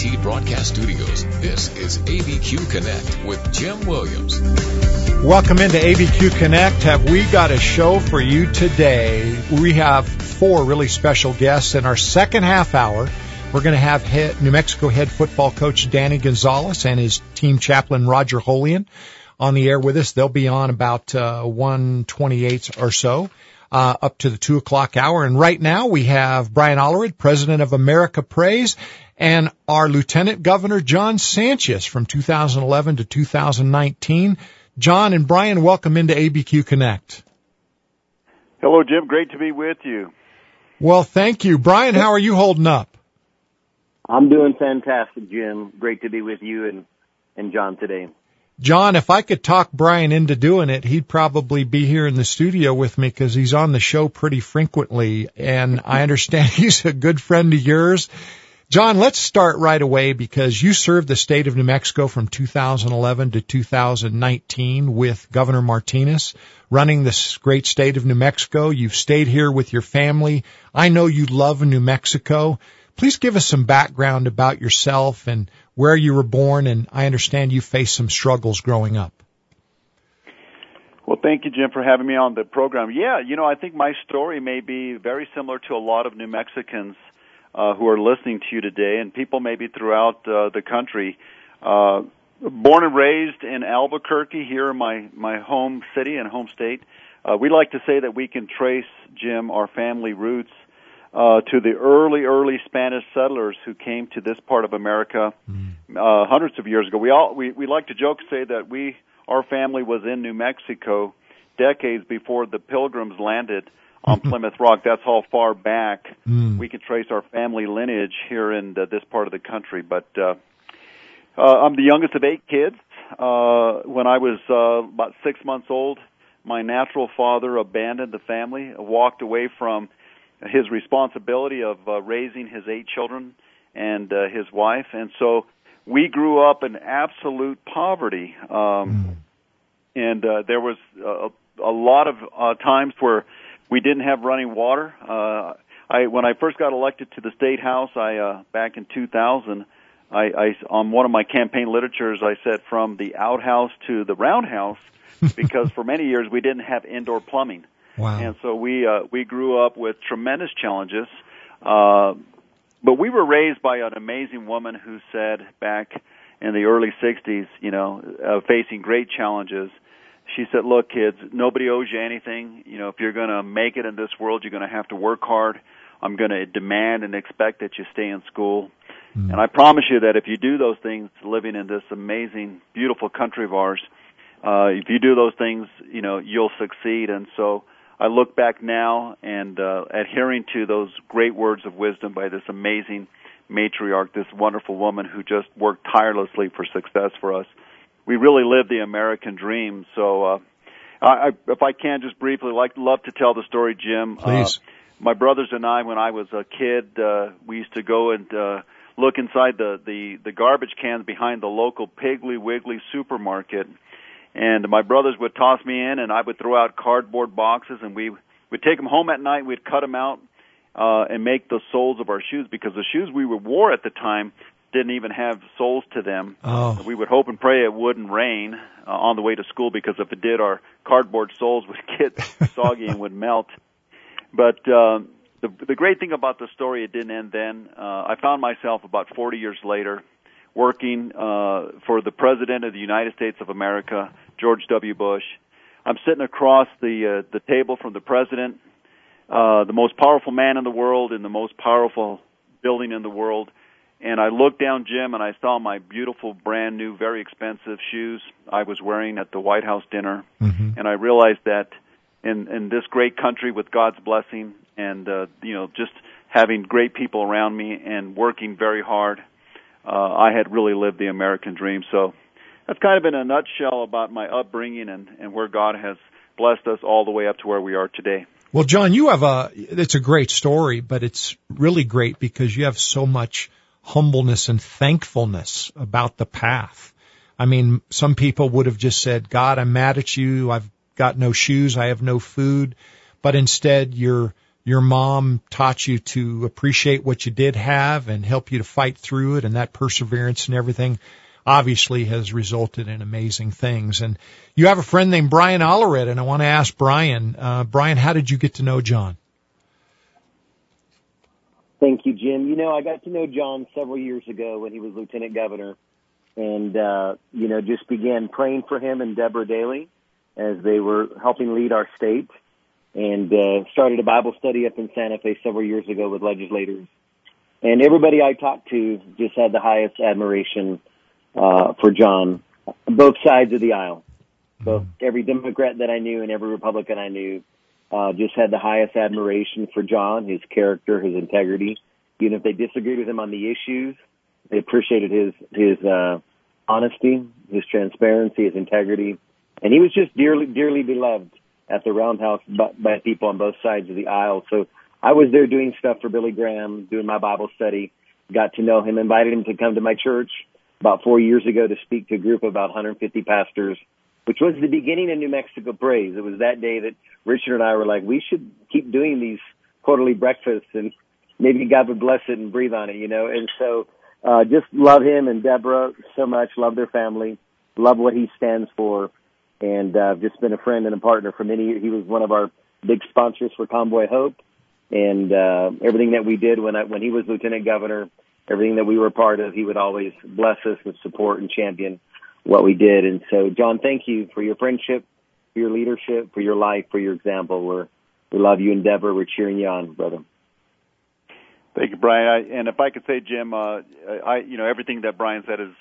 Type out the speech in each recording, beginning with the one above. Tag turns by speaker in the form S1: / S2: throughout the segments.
S1: KDTT Broadcast Studios, this is ABQ Connect with Jim Williams.
S2: Welcome into ABQ Connect. Have we got a show for you today? We have four really special guests in our second half hour. We're going to have New Mexico head football coach Danny Gonzalez and his team chaplain Roger Holian on the air with us. They'll be on about 1:28 or so. Up to the 2 o'clock hour. And right now we have Brian Allered, president of America Prays, and our Lieutenant Governor John Sanchez from 2011 to 2019. John and Brian, welcome into ABQ Connect.
S3: Hello, Jim. Great to be with you.
S2: Well, thank you. Brian, how are you holding up?
S4: I'm doing fantastic, Jim. Great to be with you and John today.
S2: John, if I could talk Brian into doing it, he'd probably be here in the studio with me because he's on the show pretty frequently, and I understand he's a good friend of yours. John, let's start right away because you served the state of New Mexico from 2011 to 2019 with Governor Martinez, running this great state of New Mexico. You've stayed here with your family. I know you love New Mexico. Please give us some background about yourself and where you were born, and I understand you faced some struggles growing up.
S3: Well, thank you, Jim, for having me on the program. Yeah, I think my story may be very similar to a lot of New Mexicans who are listening to you today, and people maybe throughout the country. Born and raised in Albuquerque, here in my home city and home state. We like to say that we can trace, Jim, our family roots to the early Spanish settlers who came to this part of America hundreds of years ago. We like to joke, say that our family was in New Mexico decades before the Pilgrims landed on Plymouth Rock. That's how far back we can trace our family lineage here in this part of the country. But I'm the youngest of 8 kids. When I was about 6 months old, my natural father abandoned the family, walked away from his responsibility of raising his 8 children and his wife. And so we grew up in absolute poverty. And there was a lot of times where we didn't have running water. When I first got elected to the State House, back in 2000, I on one of my campaign literatures, I said from the outhouse to the roundhouse, because for many years we didn't have indoor plumbing.
S2: Wow.
S3: And so we grew up with tremendous challenges, but we were raised by an amazing woman who said back in the early 60s, facing great challenges, she said, look, kids, nobody owes you anything. If you're going to make it in this world, you're going to have to work hard. I'm going to demand and expect that you stay in school. And I promise you that if you do those things, living in this amazing, beautiful country of ours, if you do those things, you'll succeed. And so I look back now and adhering to those great words of wisdom by this amazing matriarch, this wonderful woman who just worked tirelessly for success for us. We really live the American dream. So if I can just briefly, love to tell the story, Jim.
S2: Please.
S3: My brothers and I, when I was a kid, we used to go and look inside the garbage cans behind the local Piggly Wiggly supermarket. And my brothers would toss me in, and I would throw out cardboard boxes, and we would take them home at night. We'd cut them out and make the soles of our shoes, because the shoes we wore at the time didn't even have soles to them.
S2: Oh.
S3: We would hope and pray it wouldn't rain on the way to school, because if it did, our cardboard soles would get soggy and would melt. But the great thing about the story, it didn't end then. I found myself about 40 years later working for the President of the United States of America, George W. Bush. I'm sitting across the table from the President, the most powerful man in the world in the most powerful building in the world. And I looked down, Jim, and I saw my beautiful, brand new, very expensive shoes I was wearing at the White House dinner. And I realized that in this great country with God's blessing and, just having great people around me and working very hard, I had really lived the American dream. So that's kind of in a nutshell about my upbringing and where God has blessed us all the way up to where we are today.
S2: Well, John, it's a great story, but it's really great because you have so much humbleness and thankfulness about the path. I mean, some people would have just said, God, I'm mad at you. I've got no shoes. I have no food. But instead, you're your mom taught you to appreciate what you did have and help you to fight through it, and that perseverance and everything obviously has resulted in amazing things. And you have a friend named Brian Allred, and I want to ask Brian, Brian, how did you get to know John?
S4: Thank you, Jim. You know, I got to know John several years ago when he was lieutenant governor, and, just began praying for him and Deborah Daly as they were helping lead our state, and started a Bible study up in Santa Fe several years ago with legislators. And everybody I talked to just had the highest admiration for John, both sides of the aisle. Both every Democrat that I knew and every Republican I knew just had the highest admiration for John, his character, his integrity. Even if they disagreed with him on the issues, they appreciated his honesty, his transparency, his integrity. And he was just dearly beloved at the Roundhouse by people on both sides of the aisle. So I was there doing stuff for Billy Graham, doing my Bible study, got to know him, invited him to come to my church about 4 years ago to speak to a group of about 150 pastors, which was the beginning of New Mexico Praise. It was that day that Richard and I were like, we should keep doing these quarterly breakfasts, and maybe God would bless it and breathe on it, And so just love him and Deborah so much, love their family, love what he stands for, and just been a friend and a partner for many years. He was one of our big sponsors for Convoy Hope, and everything that we did when he was lieutenant governor, everything that we were a part of, he would always bless us with support and champion what we did. And so, John, thank you for your friendship, for your leadership, for your life, for your example. We love you and Deborah. We're cheering you on, brother.
S3: Thank you, Brian. And if I could say, Jim, everything that Brian said is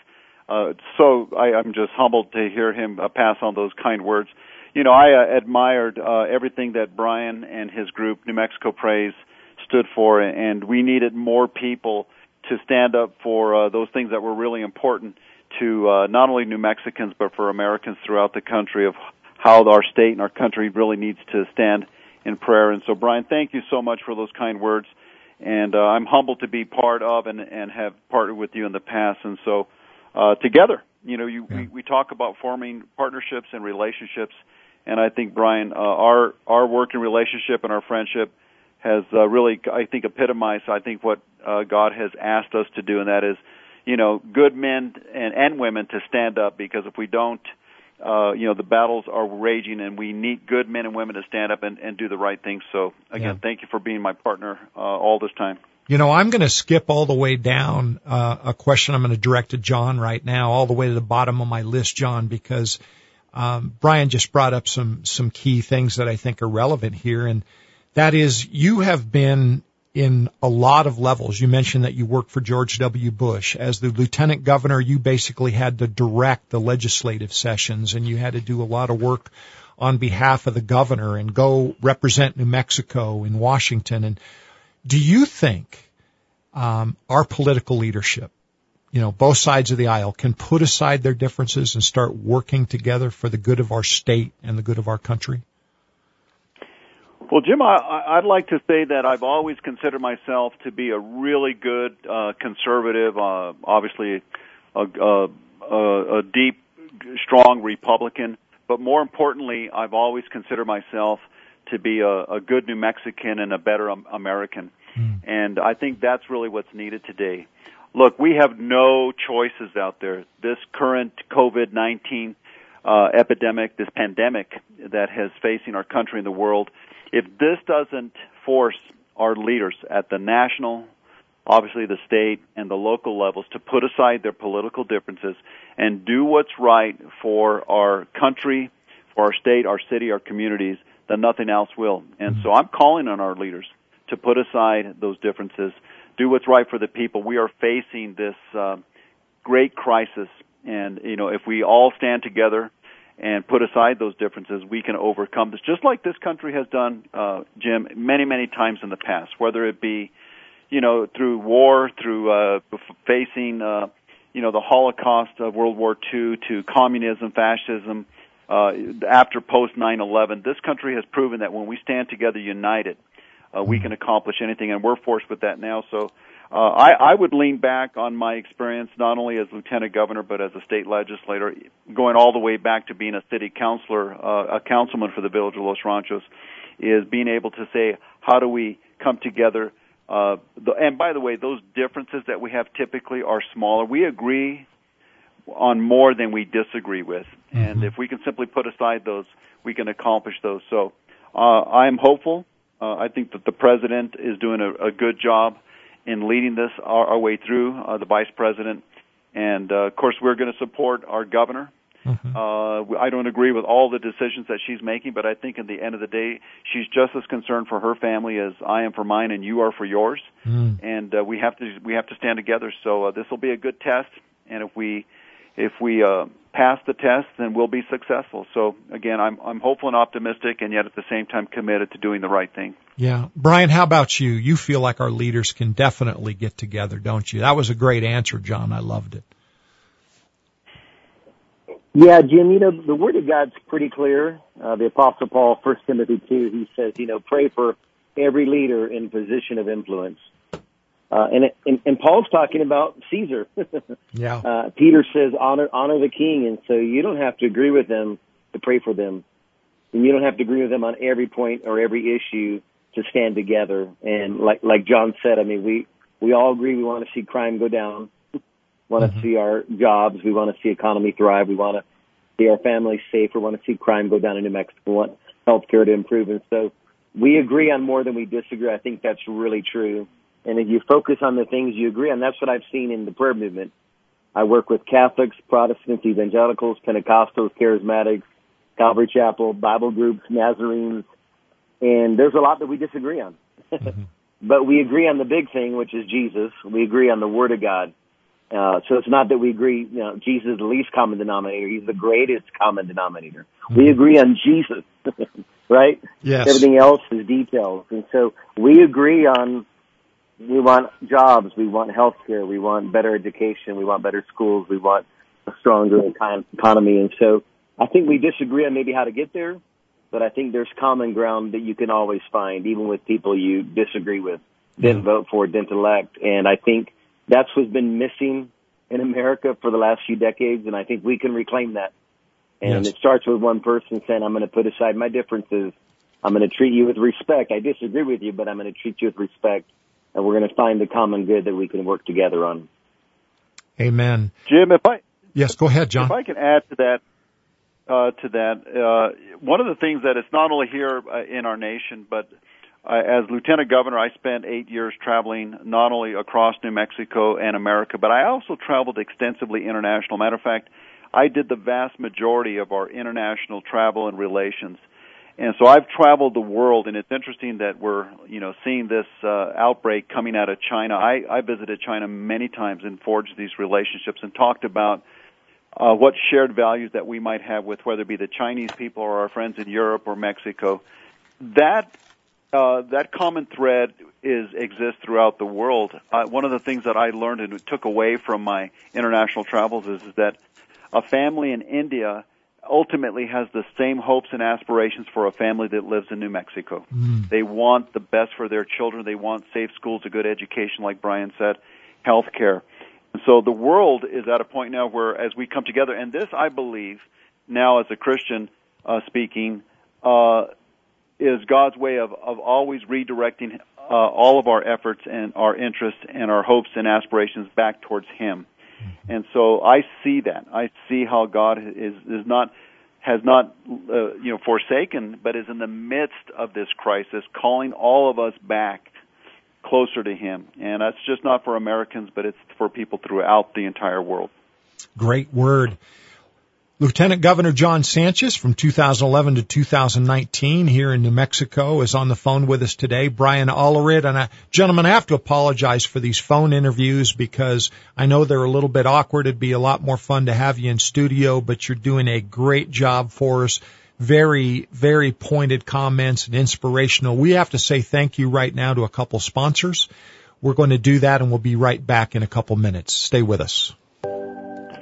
S3: I'm just humbled to hear him pass on those kind words. I admired everything that Brian and his group, New Mexico Praise, stood for, and we needed more people to stand up for those things that were really important to not only New Mexicans but for Americans throughout the country, of how our state and our country really needs to stand in prayer. And so, Brian, thank you so much for those kind words. And I'm humbled to be part of and have partnered with you in the past. And so together, we talk about forming partnerships and relationships. And I think, Brian, our working relationship and our friendship has really, I think, epitomized, what God has asked us to do, and that is, good men and women to stand up, because if we don't, the battles are raging, and we need good men and women to stand up and do the right thing. So, again, thank you for being my partner all this time.
S2: I'm going to skip all the way down a question I'm going to direct to John right now, all the way to the bottom of my list, John, because Brian just brought up some key things that I think are relevant here, and that is, you have been in a lot of levels. You mentioned that you worked for George W. Bush. As the lieutenant governor, you basically had to direct the legislative sessions, and you had to do a lot of work on behalf of the governor and go represent New Mexico in Washington. And do you think our political leadership, both sides of the aisle, can put aside their differences and start working together for the good of our state and the good of our country?
S3: Well, Jim, I'd like to say that I've always considered myself to be a really good conservative, obviously a deep, strong Republican. But more importantly, I've always considered myself to be a good New Mexican and a better American. And I think that's really what's needed today. Look, we have no choices out there. This current COVID-19 epidemic, this pandemic that is facing our country and the world, if this doesn't force our leaders at the national, obviously the state, and the local levels to put aside their political differences and do what's right for our country, for our state, our city, our communities, then nothing else will. And so I'm calling on our leaders to put aside those differences, do what's right for the people. We are facing this great crisis, and if we all stand together and put aside those differences, we can overcome this, just like this country has done, Jim, many, many times in the past, whether it be, through war, through facing, the Holocaust of World War II, to communism, fascism, after post 9/11. This country has proven that when we stand together united, we can accomplish anything, and we're forced with that now. So I would lean back on my experience, not only as lieutenant governor, but as a state legislator, going all the way back to being a city councilor, a councilman for the village of Los Ranchos. is being able to say, how do we come together? And by the way, those differences that we have typically are smaller. We agree on more than we disagree with. Mm-hmm. And if we can simply put aside those, we can accomplish those. So I'm hopeful. I think that the President is doing a good job in leading this our way through, the Vice President. And, of course, we're going to support our governor. Mm-hmm. I don't agree with all the decisions that she's making, but I think at the end of the day, she's just as concerned for her family as I am for mine, and you are for yours. Mm. And we have to stand together. So this will be a good test, and if we pass the test, then we'll be successful. So again, I'm hopeful and optimistic, and yet at the same time committed to doing the right thing.
S2: Yeah, Brian, how about you? You feel like our leaders can definitely get together, don't you? That was a great answer, John. I loved it.
S4: Yeah, Jim, the Word of God's pretty clear. The Apostle Paul, 1 Timothy 2, he says, pray for every leader in position of influence. And Paul's talking about Caesar.
S2: Yeah.
S4: Peter says, honor the king. And so you don't have to agree with them to pray for them. And you don't have to agree with them on every point or every issue to stand together. And like John said, I mean, we all agree we want to see crime go down. We want to see our jobs. We want to see economy thrive. We want to see our families safe. We want to see crime go down in New Mexico. We want healthcare to improve. And so we agree on more than we disagree. I think that's really true. And if you focus on the things you agree on, that's what I've seen in the prayer movement. I work with Catholics, Protestants, Evangelicals, Pentecostals, Charismatics, Calvary Chapel, Bible groups, Nazarenes, and there's a lot that we disagree on. Mm-hmm. But we agree on the big thing, which is Jesus. We agree on the Word of God. So it's not that we agree, Jesus is the least common denominator. He's the greatest common denominator. Mm-hmm. We agree on Jesus, right?
S2: Yes.
S4: Everything else is details. And so we agree on, we want jobs, we want health care, we want better education, we want better schools, we want a stronger economy. And so I think we disagree on maybe how to get there, but I think there's common ground that you can always find, even with people you disagree with, didn't vote for, didn't elect. And I think that's what's been missing in America for the last few decades, and I think we can reclaim that. And It starts with one person saying, I'm going to put aside my differences. I'm going to treat you with respect. I disagree with you, but I'm going to treat you with respect, and we're going to find the common good that we can work together on.
S2: Amen.
S3: Jim,
S2: Yes, go ahead, John.
S3: If I can add to that, one of the things that it's not only here in our nation, but as Lieutenant Governor, I spent 8 years traveling not only across New Mexico and America, but I also traveled extensively international. Matter of fact, I did the vast majority of our international travel and relations. And so I've traveled the world, and it's interesting that we're, seeing this outbreak coming out of China. I visited China many times and forged these relationships and talked about what shared values that we might have with whether it be the Chinese people or our friends in Europe or Mexico. That common thread exists throughout the world. One of the things that I learned and took away from my international travels is that a family in India ultimately has the same hopes and aspirations for a family that lives in New Mexico. Mm. They want the best for their children. They want safe schools, a good education, like Brian said, health care. And so the world is at a point now where, as we come together, and this, I believe, now as a Christian speaking, is God's way of always redirecting all of our efforts and our interests and our hopes and aspirations back towards Him. And so I see that. I see how God has not forsaken, but is in the midst of this crisis, calling all of us back closer to Him. And that's just not for Americans, but it's for people throughout the entire world.
S2: Great word. Lieutenant Governor John Sanchez from 2011 to 2019 here in New Mexico is on the phone with us today. Brian Allred. And gentlemen, I have to apologize for these phone interviews because I know they're a little bit awkward. It'd be a lot more fun to have you in studio, but you're doing a great job for us. Very, very pointed comments and inspirational. We have to say thank you right now to a couple sponsors. We're going to do that, and we'll be right back in a couple minutes. Stay with us.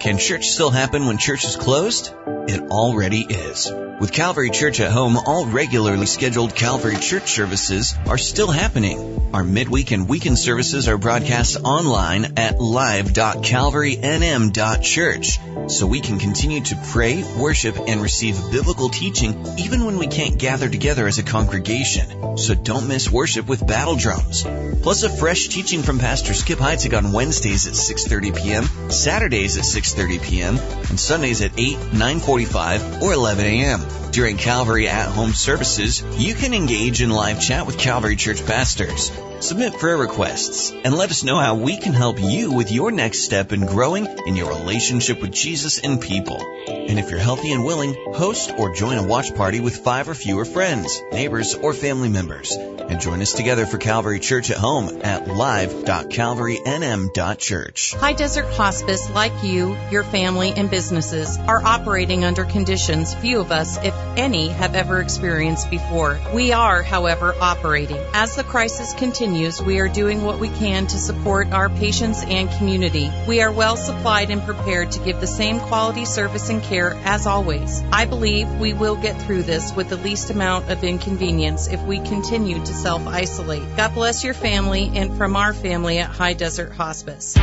S5: Can church still happen when church is closed? It already is. With Calvary Church at Home, all regularly scheduled Calvary Church services are still happening. Our midweek and weekend services are broadcast online at live.calvarynm.church, so we can continue to pray, worship, and receive biblical teaching even when we can't gather together as a congregation. So don't miss worship with battle drums. Plus a fresh teaching from Pastor Skip Heitzig on Wednesdays at 6:30 p.m., Saturdays at 6:30 p.m., and Sundays at 8, 9:45, or 11 a.m. During Calvary at-home services, you can engage in live chat with Calvary Church pastors. Submit prayer requests and let us know how we can help you with your next step in growing in your relationship with Jesus and people. And if you're healthy and willing, host or join a watch party with 5 or fewer friends, neighbors, or family members. And join us together for Calvary Church at Home at live.calvarynm.church.
S6: High Desert Hospice, like you, your family, and businesses, are operating under conditions few of us, if any, have ever experienced before. We are, however, operating. As the crisis continues, we are doing what we can to support our patients and community. We are well supplied and prepared to give the same quality service and care as always. I believe we will get through this with the least amount of inconvenience if we continue to self-isolate. God bless your family, and from our family at High Desert Hospice.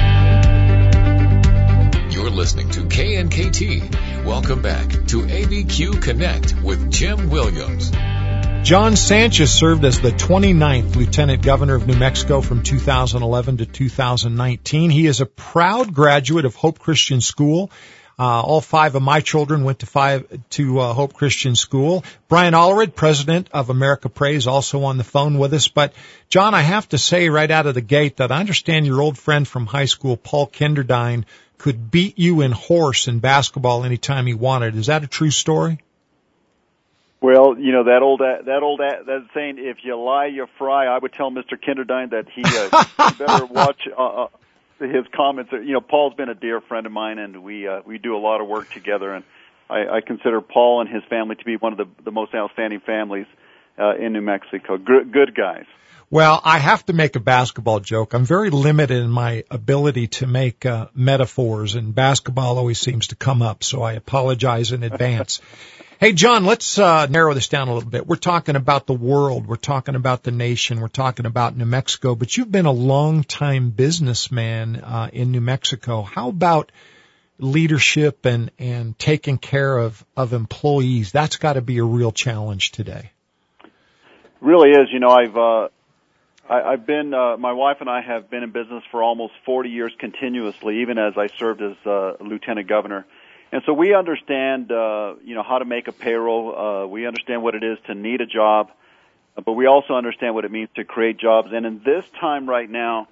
S1: You're listening to KNKT. Welcome back to ABQ Connect with Jim Williams.
S2: John Sanchez served as the 29th Lieutenant Governor of New Mexico from 2011 to 2019. He is a proud graduate of Hope Christian School. All 5 of my children went to Hope Christian School. Brian Allred, president of America Praise, also on the phone with us. But, John, I have to say right out of the gate that I understand your old friend from high school, Paul Kinderdine, could beat you in horse in basketball anytime he wanted. Is that a true story?
S3: Well, you know, that saying, if you lie, you fry. I would tell Mr. Kinderdine that he better watch his comments. You know, Paul's been a dear friend of mine, and we do a lot of work together. And I consider Paul and his family to be one of the most outstanding families in New Mexico. Good guys.
S2: Well, I have to make a basketball joke. I'm very limited in my ability to make metaphors, and basketball always seems to come up, so I apologize in advance. Hey, John, let's narrow this down a little bit. We're talking about the world. We're talking about the nation. We're talking about New Mexico. But you've been a long-time businessman in New Mexico. How about leadership and taking care of employees? That's got to be a real challenge today.
S3: Really is. You know, I've been my wife and I have been in business for almost 40 years continuously, even as I served as lieutenant governor. And so we understand, you know, how to make a payroll. We understand what it is to need a job, but we also understand what it means to create jobs. And in this time right now,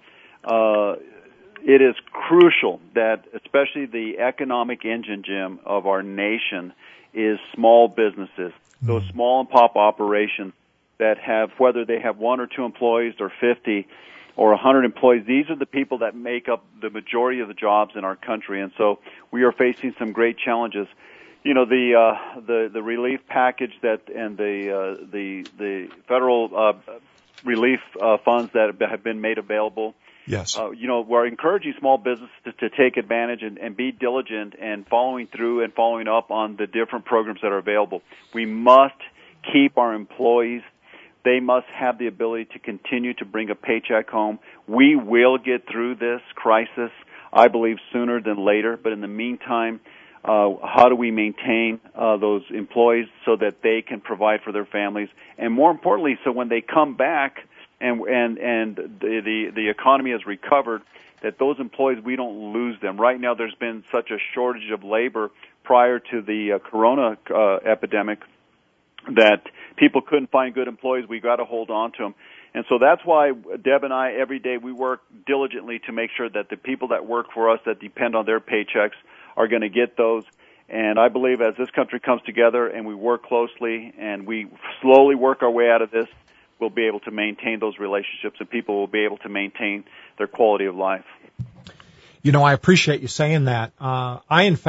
S3: it is crucial that, especially the economic engine, Jim, of our nation is small businesses, those small and pop operations that have, whether they have 1 or 2 employees or 50 or 100 employees, these are the people that make up the majority of the jobs in our country. And so we are facing some great challenges. You know, the relief package and the federal relief funds that have been made available.
S2: Yes.
S3: You know, we're encouraging small businesses to take advantage and be diligent and following through and following up on the different programs that are available. We must keep our employees. They must have the ability to continue to bring a paycheck home. We will get through this crisis, I believe, sooner than later. But in the meantime, how do we maintain those employees so that they can provide for their families? And more importantly, so when they come back and the economy has recovered, that those employees, we don't lose them. Right now, there's been such a shortage of labor prior to the corona epidemic that people couldn't find good employees. We got to hold on to them. And so that's why Deb and I, every day, we work diligently to make sure that the people that work for us that depend on their paychecks are going to get those. And I believe as this country comes together and we work closely and we slowly work our way out of this, we'll be able to maintain those relationships and people will be able to maintain their quality of life.
S2: You know, I appreciate you saying that. I'm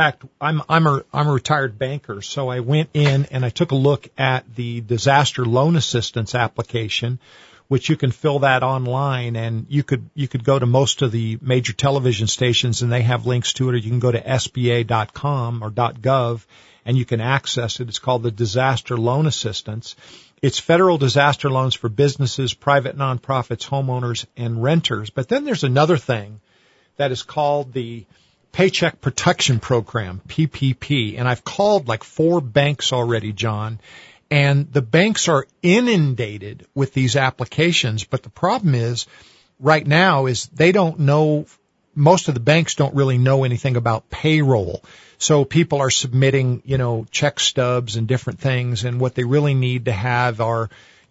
S2: a retired banker, so I went in and I took a look at the disaster loan assistance application, which you can fill that online, and you could go to most of the major television stations and they have links to it, or you can go to SBA.com or .gov and you can access it. It's called the Disaster Loan Assistance. It's federal disaster loans for businesses, private nonprofits, homeowners, and renters. But then there's another thing that is called the Paycheck Protection Program, PPP. And I've called like 4 banks already, John, and the banks are inundated with these applications. But the problem is right now is they don't know, most of the banks don't really know anything about payroll. So people are submitting, check stubs and different things. And what they really need to have are,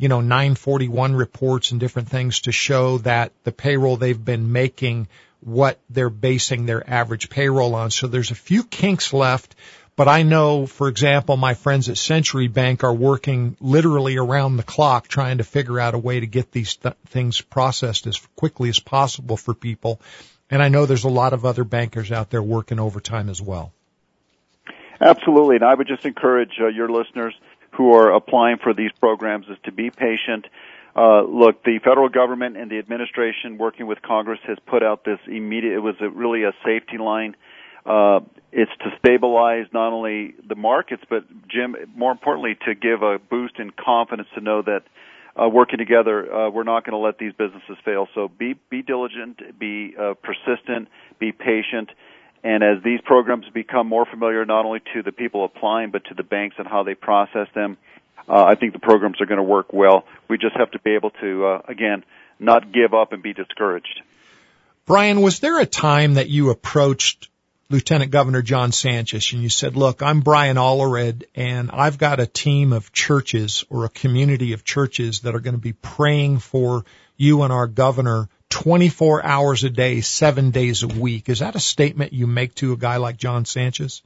S2: 941 reports and different things to show that the payroll they've been making, what they're basing their average payroll on. So there's a few kinks left, but I know, for example, my friends at Century Bank are working literally around the clock trying to figure out a way to get these things processed as quickly as possible for people. And I know there's a lot of other bankers out there working overtime as well.
S3: Absolutely, and I would just encourage your listeners who are applying for these programs is to be patient. Look, the federal government and the administration working with Congress has put out this it was really a safety line. It's to stabilize not only the markets, but, Jim, more importantly, to give a boost in confidence to know that working together, we're not going to let these businesses fail. So be diligent, be persistent, be patient. And as these programs become more familiar not only to the people applying, but to the banks and how they process them, I think the programs are going to work well. We just have to be able to, again, not give up and be discouraged.
S2: Brian, was there a time that you approached Lieutenant Governor John Sanchez and you said, look, I'm Brian Allred, and I've got a team of churches or a community of churches that are going to be praying for you and our governor 24 hours a day, 7 days a week. Is that a statement you make to a guy like John Sanchez?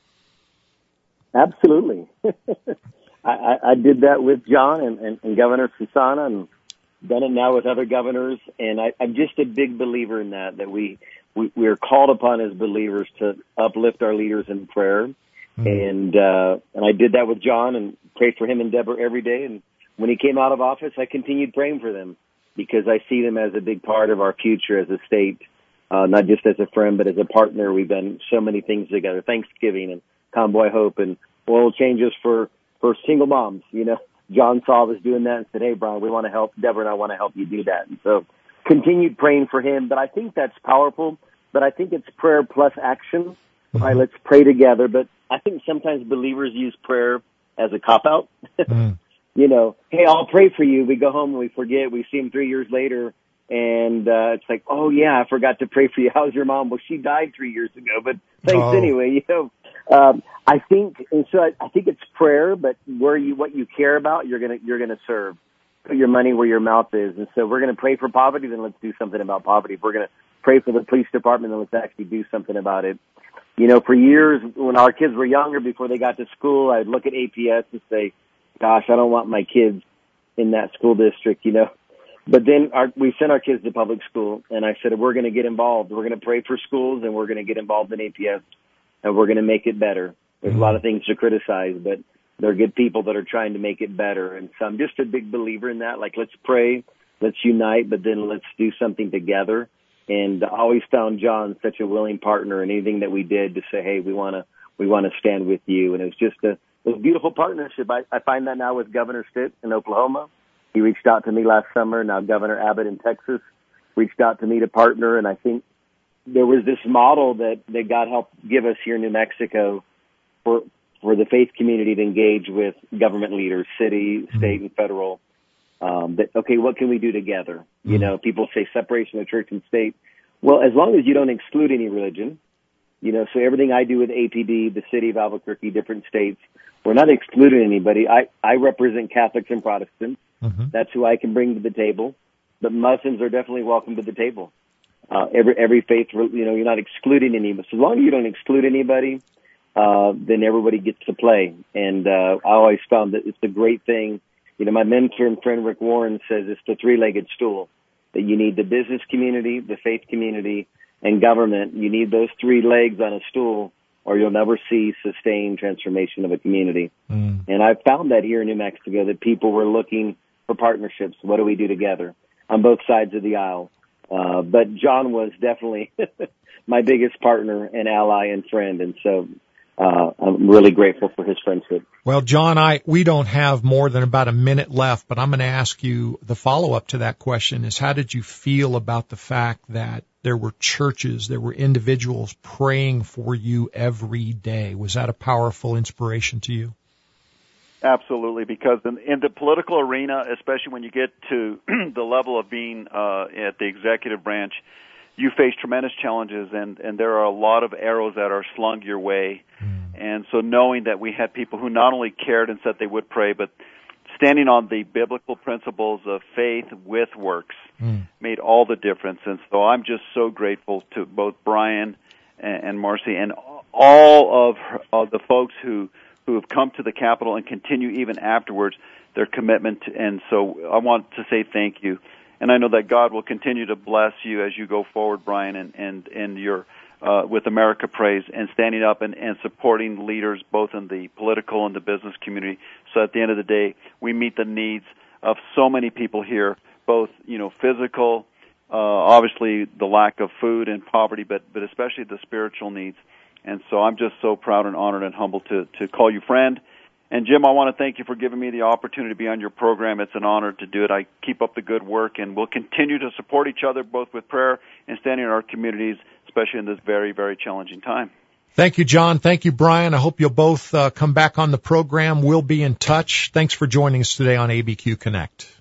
S4: Absolutely. I did that with John and Governor Susana, and done it now with other governors. And I'm just a big believer in that we are called upon as believers to uplift our leaders in prayer. Mm-hmm. And I did that with John and prayed for him and Deborah every day. And when he came out of office, I continued praying for them because I see them as a big part of our future as a state, not just as a friend, but as a partner. We've done so many things together, Thanksgiving and Convoy Hope and oil changes for single moms. John saw us doing that and said, hey, Brian, we want to help. Deborah and I want to help you do that. And so continued praying for him. But I think that's powerful. But I think it's prayer plus action. Mm-hmm. Right? Let's pray together. But I think sometimes believers use prayer as a cop-out. Mm. Hey, I'll pray for you. We go home and we forget. We see him 3 years later. And it's like, oh, yeah, I forgot to pray for you. How's your mom? Well, she died 3 years ago. But thanks anyway. I think it's prayer, but what you care about, you're gonna serve. Put your money where your mouth is. And so we're gonna pray for poverty, then let's do something about poverty. If we're gonna pray for the police department, then let's actually do something about it. For years when our kids were younger, before they got to school, I'd look at APS and say, gosh, I don't want my kids in that school district, But then we sent our kids to public school, and I said, we're gonna get involved. We're gonna pray for schools, and we're gonna get involved in APS, and we're gonna make it better. There's a lot of things to criticize, but there are good people that are trying to make it better. And so I'm just a big believer in that. Like, let's pray, let's unite, but then let's do something together. And I always found John such a willing partner in anything that we did to say, hey, we want to stand with you. And it was just a beautiful partnership. I find that now with Governor Stitt in Oklahoma. He reached out to me last summer. Now Governor Abbott in Texas reached out to me to partner. And I think there was this model that God helped give us here in New Mexico for the faith community to engage with government leaders, city, state, and federal. What can we do together? People say separation of church and state. Well, as long as you don't exclude any religion, so everything I do with APD, the city of Albuquerque, different states, we're not excluding anybody. I represent Catholics and Protestants. Mm-hmm. That's who I can bring to the table. But Muslims are definitely welcome to the table. Every faith, you're not excluding anybody. So as long as you don't exclude anybody, then everybody gets to play. And I always found that it's a great thing. My mentor and friend Rick Warren says it's the three-legged stool, that you need the business community, the faith community, and government. You need those three legs on a stool, or you'll never see sustained transformation of a community. And I've found that here in New Mexico, that people were looking for partnerships. What do we do together on both sides of the aisle? But John was definitely my biggest partner and ally and friend, and so I'm really grateful for his friendship.
S2: Well, John, we don't have more than about a minute left, but I'm going to ask you the follow-up to that question is, how did you feel about the fact that there were churches, there were individuals praying for you every day? Was that a powerful inspiration to you?
S3: Absolutely, because in the political arena, especially when you get to the level of being at the executive branch, you face tremendous challenges, and there are a lot of arrows that are slung your way. And so knowing that we had people who not only cared and said they would pray, but standing on the biblical principles of faith with works made all the difference. And so I'm just so grateful to both Brian and Marcy and all of the folks who have come to the Capitol and continue even afterwards their commitment. And so I want to say thank you. And I know that God will continue to bless you as you go forward, Brian, and your with America Prays and standing up and supporting leaders both in the political and the business community. So at the end of the day, we meet the needs of so many people here, both physical, obviously the lack of food and poverty, but especially the spiritual needs. And so I'm just so proud and honored and humbled to call you friend. And Jim, I want to thank you for giving me the opportunity to be on your program. It's an honor to do it. I keep up the good work, and we'll continue to support each other both with prayer and standing in our communities, especially in this very, very challenging time.
S2: Thank you, John. Thank you, Brian. I hope you'll both come back on the program. We'll be in touch. Thanks for joining us today on ABQ Connect.